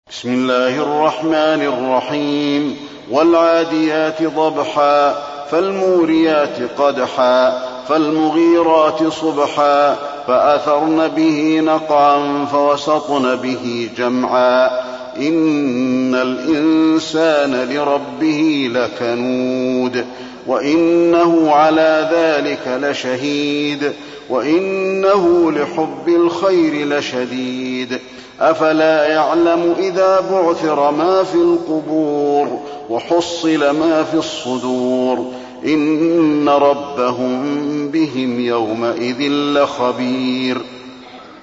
بسم الله الرحمن الرحيم. والعاديات ضبحا فالموريات قدحا فالمغيرات صبحا فأثرن به نقعا فوسطن به جمعا إن الإنسان لربه لكنود وإنه على ذلك لشهيد وإنه لحب الخير لشديد أفلا يعلم إذا بعثر ما في القبور وحصل ما في الصدور إن ربهم بهم يومئذ لخبير.